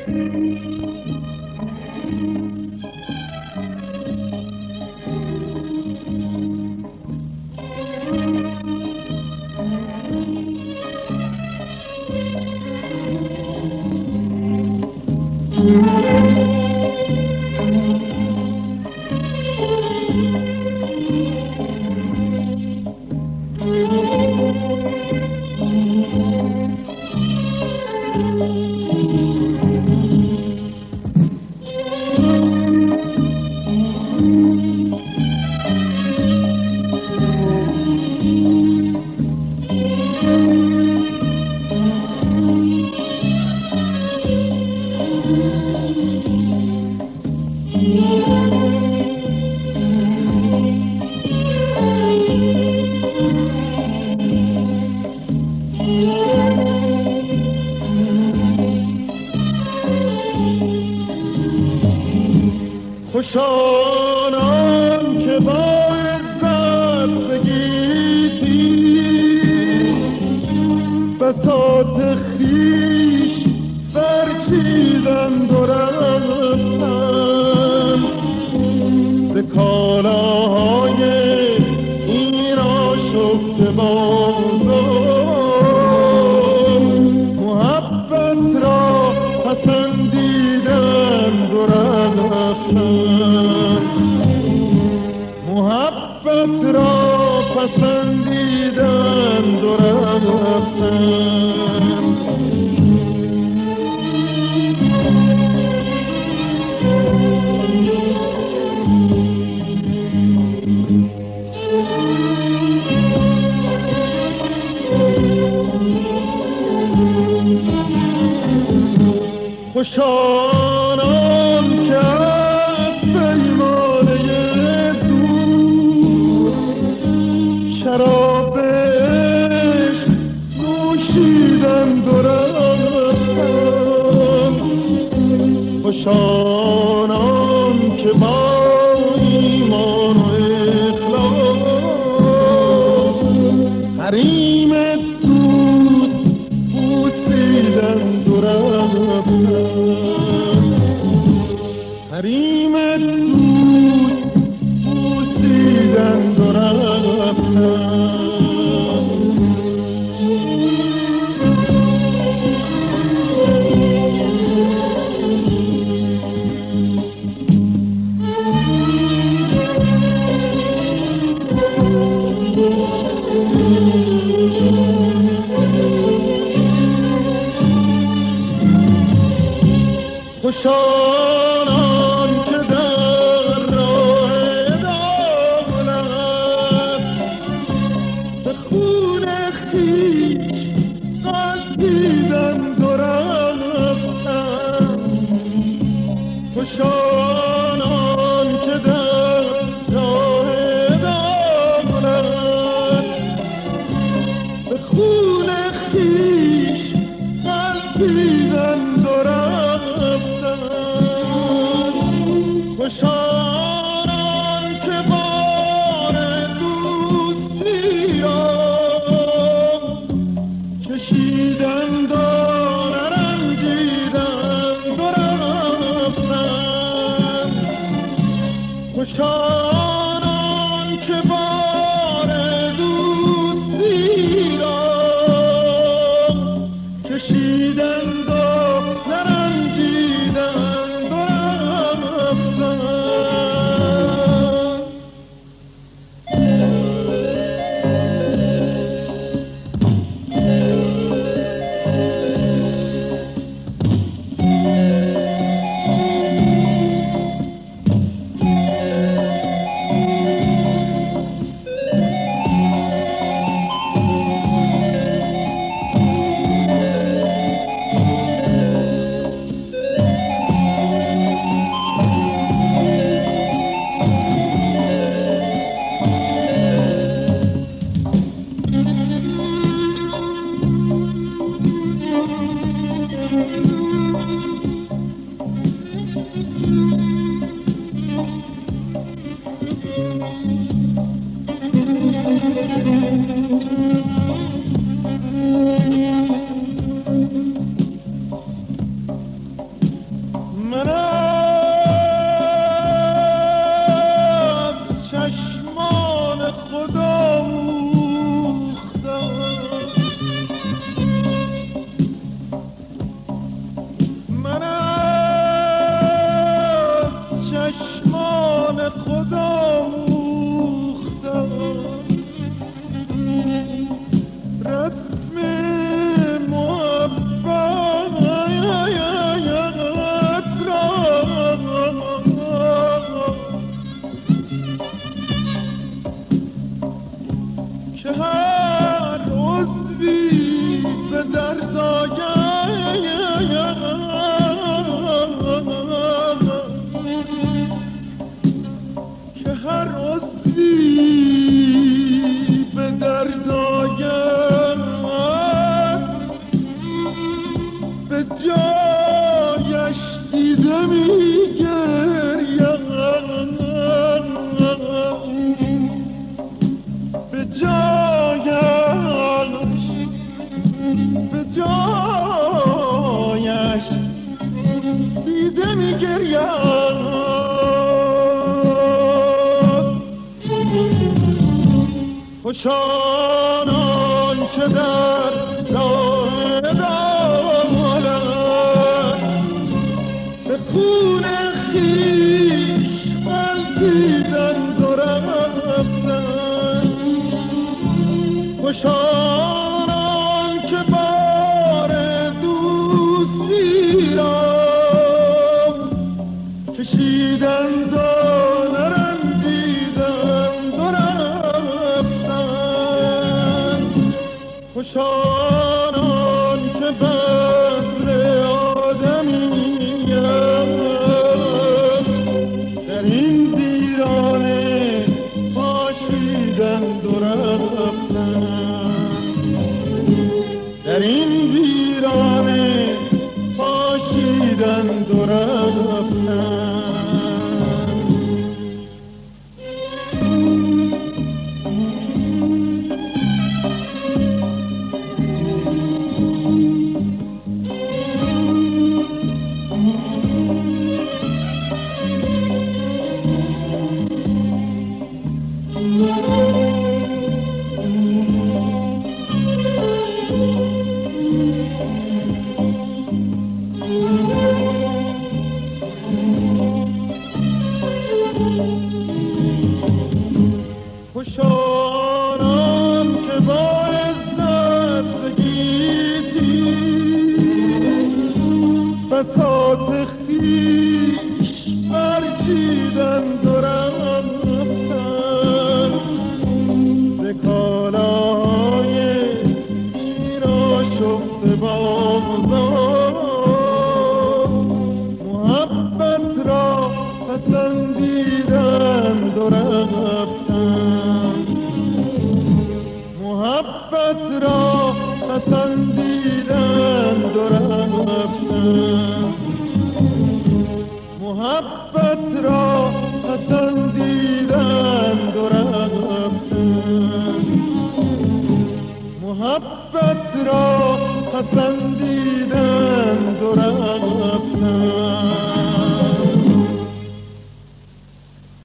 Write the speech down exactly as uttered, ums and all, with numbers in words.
خوشانم که با عزت بگیتی بساط خویش برچیدند و رفتم ز کالاهای این آشفته بازار محبت را پسندیدند و رفتم محبت را پسندیدند و رفتم خوشانم که از پیمانه دوست شراب عشق نوشیدند و رفتم خوشانم که با ایمان و اخلاص حریم دوست بوسیدند و رفتم حریم دوست بوسیدند و رفتم خوشانم که در راه دولت به خون خویش غلطیدند و رفتم خوشانم که در راه دولت به خون خویش غلطیدند و خوشانم که بار دوستی را کشیدند و نرنجیدند و رفتند خوشانم که بار دوستی را کشیدند و نرنجیدند و خود آموختم رسم محبت را که هر عضوی به درد آید که هر عضوی به درد آید به جایش دیده می‌گرید به جایش به جایش دیده می‌گرید خوش آنان که در راه دارند به خون خویش غلطیدند و رفتند خوش آنان که بار دوستی را کشیدند و نرنجیدند و رفتند خوش آنان که بذر آدمی‌اند در این ویرانه پاشیدند و رفتند در این ویرانه پاشیدند و رفتند خوش آنان که با عزت گیتی بساط خویش برچیدند و رفتند ز کالاهای ایرا شفته بازار محبت را پسندیدند و رفتند محبت را پسندیدند و رفتند محبت را پسندیدند و رفتند محبت را پسندیدند و رفتند